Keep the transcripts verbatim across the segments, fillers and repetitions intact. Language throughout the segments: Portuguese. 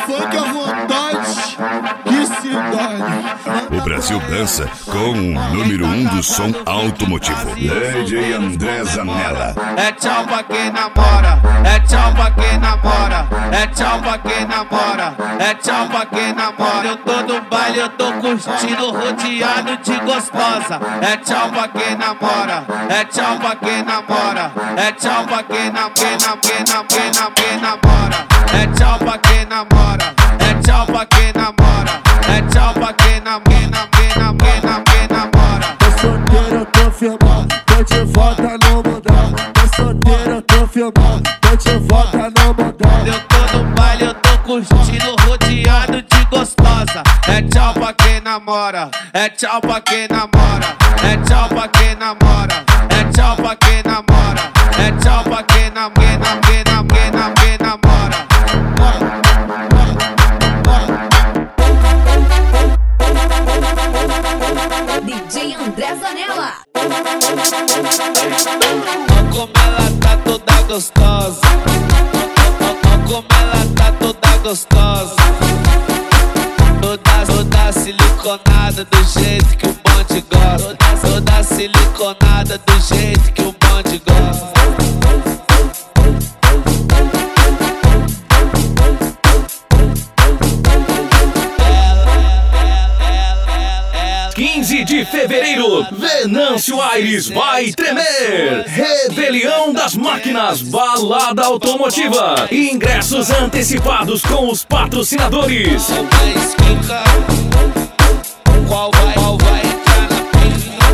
funk à vontade, que se dane. O Brasil dança com o número um do som automotivo. D J André Zanella. É tchau pra quem namora, é tchau pra quem namora, é tchau pra quem namora, é tchau pra quem namora. Eu tô no baile, eu tô curtindo, rodeado de gostosa. É tchau pra quem namora, é tchau pra quem namora, é tchau pra quem namora, quem nam, quem nam, quem nam, quem namora. É tchau pra quem namora, é tchau pra quem namora, é tchau pra quem nam, quem nam, quem nam, quem nam, quem namora. Tô solteiro, tô firmão, tô de volta no mundão. Tô solteiro, tô firmão, tô de volta no mundão. Eu tô no baile, eu tô curtindo, rodeado de gostosa. É tchau pra quem namora, é tchau pra quem namora, é tchau pra quem namora, é tchau pra quem namora, é tchau pra quem nam, quem nam, quem nam, quem nam, quem namora. D J André Zanella. Olha como ela tá toda gostosa, olha como ela tá toda gostosa. Toda, toda siliconada do jeito que o bonde gosta. Toda siliconada do jeito que o bonde gosta. quinze de fevereiro, Venâncio Aires vai tremer. Rebelião das Máquinas, balada automotiva. Ingressos antecipados com os patrocinadores. Qual vai, qual vai entrar na pista?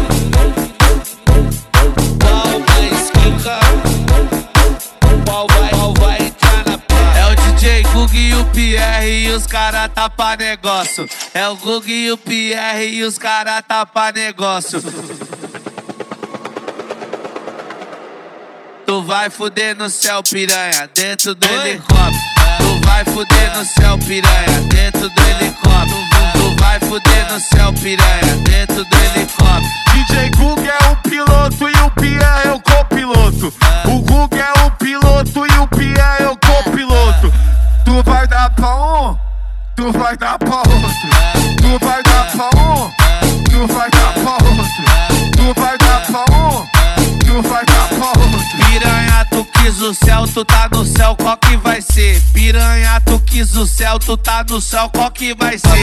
Qual vai esquicar? Qual vai, qual vai entrar na pista? É o D J Gug e o Pierre e os cara tá pra negócio. É o Gug e o Pierre e os cara tá pra negócio. Tu vai fuder no céu, piranha, dentro do helicóptero. Tu vai fuder no céu, piranha, dentro do helicóptero. Tu vai fuder no céu, piranha, dentro do helicóptero. D J Gug é o piloto e o Pierre é o copiloto. O Gug é o piloto e o Pierre é o copiloto. Tu vai dar pra um, tu vai dar pra outro. Tu vai dar pra um, tu vai dar pra outro. Tu vai dar pra um, tu vai dar pra outro. Piranha, tu quis o céu, tu tá no céu, qual que vai ser? Piranha, tu quis o céu, tu tá no céu, qual que vai ser?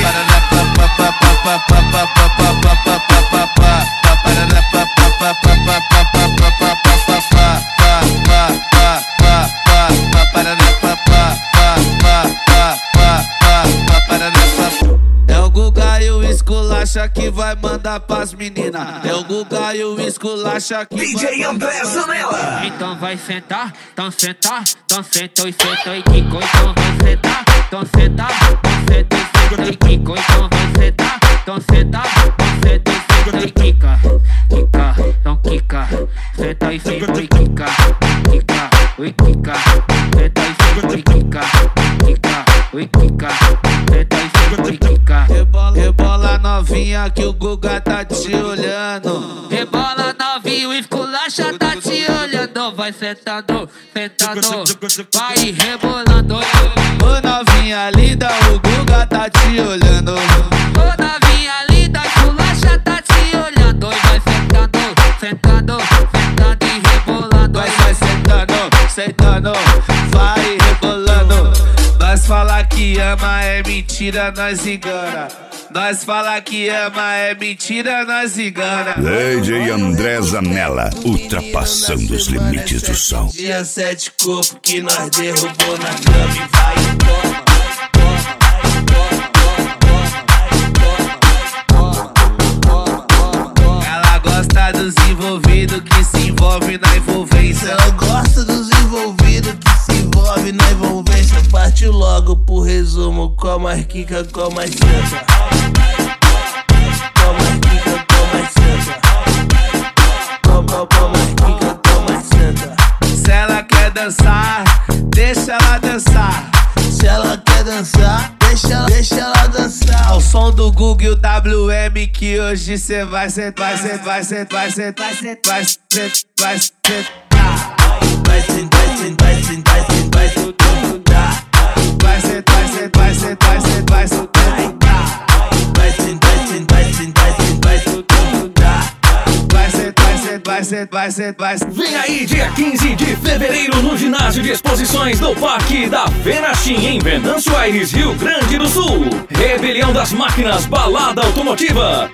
É o Guga e o Esculacha que vai mandar pras meninas. É o Guga e o Esculacha que D J André Zanella. Então vai sentar, então sentar, então sentou e sentou e quicou. Então vai sentar, então sentar, então sentou e sentou e quicou. Então vai sentar, então sentar, então sentou e sentou e quica. Quica, então quica, senta e sentou e quica. Quica, oi quica, senta e sentou e quica. Quica, oi quica, senta e sentou e quica. Rebola, rebola novinha que o Guga tá te olhando. Rebola novinho, o Esculacha tá te olhando. Vai sentando, sentando, vai rebolando. Ô novinha linda, o Guga tá te olhando. Ô novinha linda, Esculacha tá te olhando. E vai sentando, sentando, sentando e rebolando. Vai, vai sentando, sentando, vai rebolando. Nós fala que ama é mentira, nós engana. Nós fala que ama é mentira, nós engana. D J André Zanella, ultrapassando os limites do som. Dia sete corpos que nós derrubou na cama e vai e toma, toma, toma, toma. Ela gosta dos envolvidos que se envolve na envolvência. Eu gosto dos envolvidos que se envolve na envolvência. Partiu logo pro resumo, com mais quica, com mais senta. Com mais quica, com mais senta. Com, com, com mais quica, com mais senta. Se ela quer dançar, deixa ela dançar. Se ela quer dançar, deixa ela, deixa ela dançar. Ao som do Google e o W M que hoje cê vai sentar, vai sentar, vai sentar, vai sentar, vai sentar, vai sentar, vai sentar. Vai sentar, vai sentar, vai sentar, vai sentar. Vai sentar, vai sentar, vai sentar. ser, vai ser, vai ser. Vem aí, dia quinze de fevereiro, no ginásio de exposições do Parque da Venachim, em Venâncio Aires, Rio Grande do Sul. Rebelião das Máquinas, balada automotiva.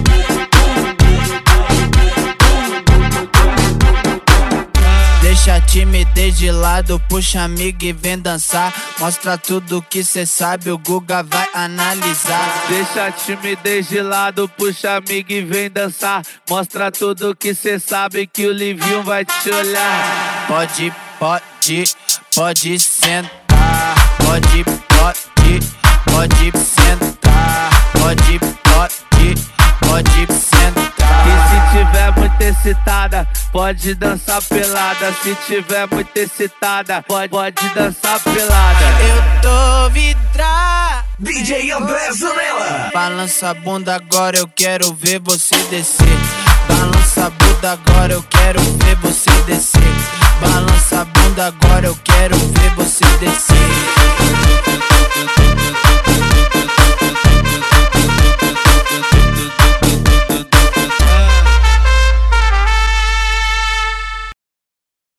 Deixa a timidez de lado, puxa amigo e vem dançar. Mostra tudo que cê sabe, o Guga vai analisar. Deixa a timidez de lado, puxa amigo e vem dançar. Mostra tudo que cê sabe, que o Livinho vai te olhar. Pode, pode, pode sentar. Pode, pode, pode sentar. Pode, pode, pode sentar. E se tiver muito excitada, pode dançar pelada. Se tiver muito excitada, pode, pode dançar pelada. Eu tô vidrado. D J André Zanella. Balança a bunda agora, eu quero ver você descer. Balança a bunda agora, eu quero ver você descer. Balança a bunda agora, eu quero ver você descer.